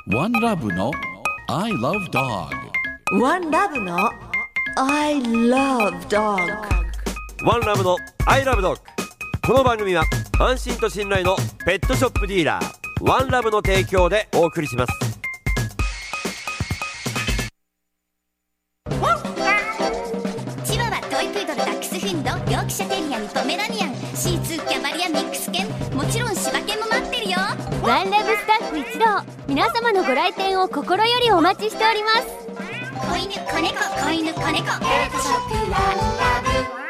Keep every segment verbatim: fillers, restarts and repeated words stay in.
ワンラブの I love dog。 ワンラブの I love dog。 ワンラブの I love dog。 この番組は安心と信頼のペットショップディーラーワンラブの提供でお送りします。 チワワ、トイプードル、ダックスフンド、ヨークシャテリアン、ポメラニアン、シーツー、キャバリア、ミックス犬、もちろん柴犬も待ってるよ。 ワンラブスタッフ一同、皆様のご来店を心よりお待ちしております。 子犬、子猫、子犬、子猫、ペットショップワンラ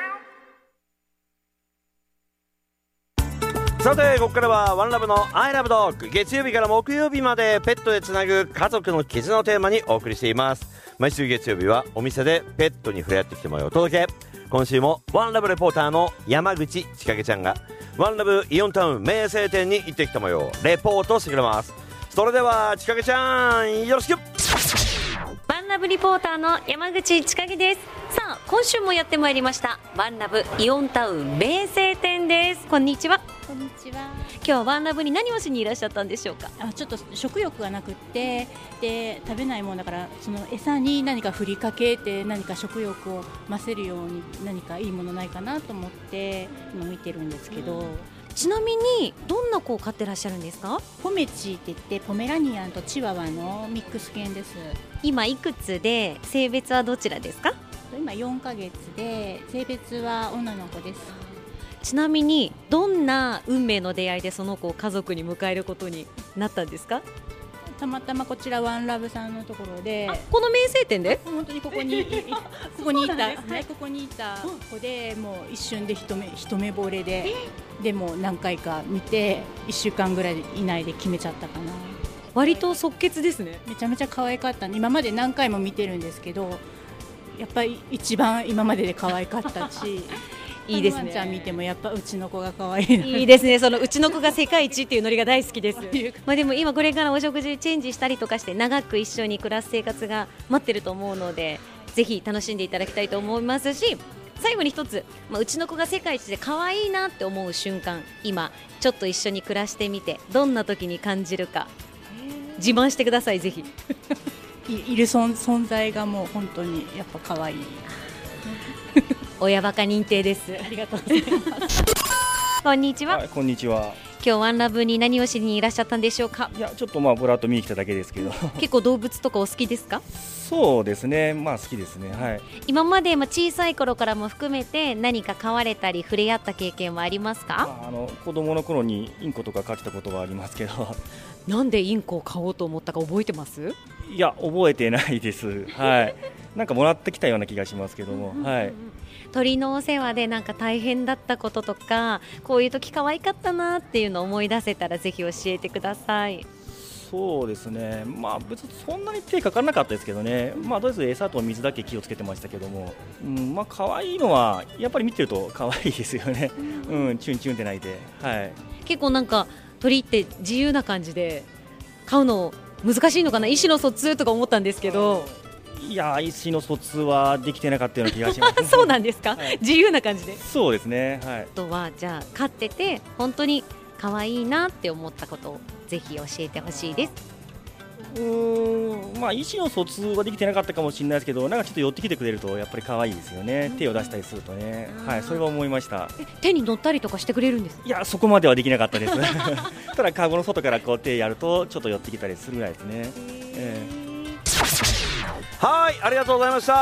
ブ。さてここからはワンラブの I love dog。 月曜日から木曜日までペットでつなぐ家族の絆をテーマにお送りしています。毎週月曜日はお店でペットに触れ合ってきてもらうお届け。今週もワンラブレポーターの山口千景ちゃんがワンラブイオンタウン名声店に行ってきた模様をレポートしてくれます。それでは千景ちゃん、よろしく。 ワンラブリポーターの山口千景です。さあ今週もやってまいりましたワンラブイオンタウン名声店です。こんにちは。 こんにちは。 今日はワンラブに何をしにいらっしゃったんでしょうか。 あ、ちょっと食欲がなくってで食べないもんだから、その餌に何か振りかけて何か食欲を増せるように何かいいものないかなと思って今見てるんですけど、 ちなみにどんな子を飼ってらっしゃるんですか。 ポメチって言ってポメラニアンとチワワのミックス犬です。 今いくつで性別はどちらですか。 今よんかげつで性別は女の子です。 ちなみにどんな運命の出会いでその子を家族に迎えることになったんですか。 たまたまこちらワンラブさんのところで、 この名声店で本当にここにここにいた、はい、ここにいた子でもう一瞬で一目一目惚れで、でも何回か見ていっしゅうかんぐらい以内で決めちゃったかな。 割と即決ですね。 めちゃめちゃ可愛かった。今まで何回も見てるんですけど、やっぱり一番今までで可愛かったしいいですね。 ワンちゃん見てもやっぱうちの子が可愛いな。 いいですね。そのうちの子が世界一っていうノリが大好きですまあでも今これからお食事チェンジしたりとかして長く一緒に暮らす生活が待ってると思うので、ぜひ楽しんでいただきたいと思いますし、最後に一つ、まあ、うちの子が世界一で可愛いなって思う瞬間、今ちょっと一緒に暮らしてみてどんな時に感じるか自慢してください。ぜひい, いる 存, 存在がもう本当にやっぱ可愛い親バカ認定です。 ありがとうございますこんにちは。 はい、こんにちは。 今日ワンラブに何をしにいらっしゃったんでしょうか。 いや、ちょっとまあブラッと見に来ただけですけど結構動物とかお好きですか。 そうですね、まあ好きですね。はい。 今までまあ小さい頃からも含めて何か飼われたり触れ合った経験はありますか。 まあ、あの子供の頃にインコとか飼ってたことはありますけどなんでインコを飼おうと思ったか覚えてます。 いや、覚えてないです。はい。なんかもらってきたような気がしますけども、はい。 鳥のお世話でなんか大変だったこととか、こういう時可愛かったなっていうのを思い出せたらぜひ教えてください。 そうですね、まあ別にそんなに手かからなかったですけどね、まあとりあえず餌と水だけ気をつけてましたけども、うん、まあ可愛いのはやっぱり見てると可愛いですよね。うん、チュンチュンって鳴いて、はい。 結構なんか鳥って自由な感じで飼うの難しいのかな、意思の疎通とか思ったんですけど。 いや、意思の疎通はできてなかったような気がします、ね、 そうなんですか、はい、自由な感じで。 そうですね、はい。 あとはじゃあ飼ってて本当に可愛いなって思ったことをぜひ教えてほしいです。 うーん、まあ意思の疎通はできてなかったかもしれないですけど、なんかちょっと寄ってきてくれるとやっぱり可愛いですよね、うん、手を出したりするとね、はい、それは思いました。 手に乗ったりとかしてくれるんです。 いや、そこまではできなかったですただカゴの外からこう手やるとちょっと寄ってきたりするぐらいですね。えーはい、ありがとうございました。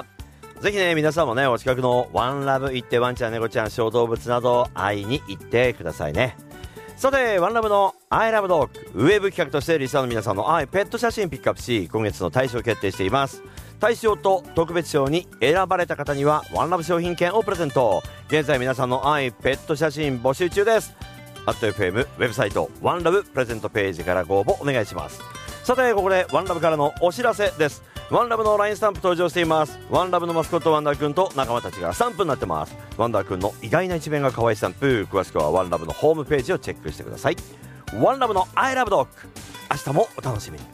ぜひね、皆さんもね、お近くのワンラブ行ってワンちゃん、猫ちゃん、小動物など会いに行ってくださいね。さて、ワンラブの I love dog ウェブ企画としてリスナーの皆さんの愛ペット写真ピックアップし、今月の大賞を決定しています。大賞と特別賞に選ばれた方にはワンラブ商品券をプレゼント。現在皆さんの愛ペット写真募集中です。アット エフエム ウェブサイトワンラブプレゼントページからご応募お願いします。さて、ここでワンラブからのお知らせです。ワンラブの ライン スタンプ登場しています。ワンラブのマスコットワンダーくんと仲間たちがスタンプになってます。ワンダーくんの意外な一面が可愛いスタンプ、詳しくはワンラブのホームページをチェックしてください。ワンラブの I love dog、 明日もお楽しみに。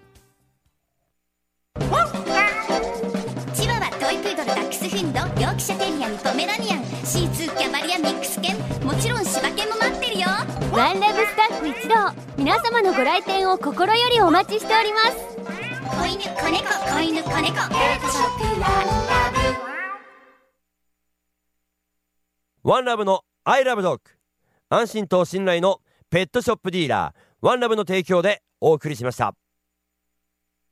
チワワ、トイプードル、ダックスフンド、ヨークシャテリアン、ポメラニアン、シーツー、キャバリア、ミックス犬、もちろん柴犬も待ってるよ。 ワンラブスタッフ一同、 皆様のご来店を心よりお待ちしております。 子犬子猫子犬子猫ペットショップワンラブ。 ワンラブのアイラブドッグ、安心と信頼のペットショップディーラーワンラブの提供でお送りしました。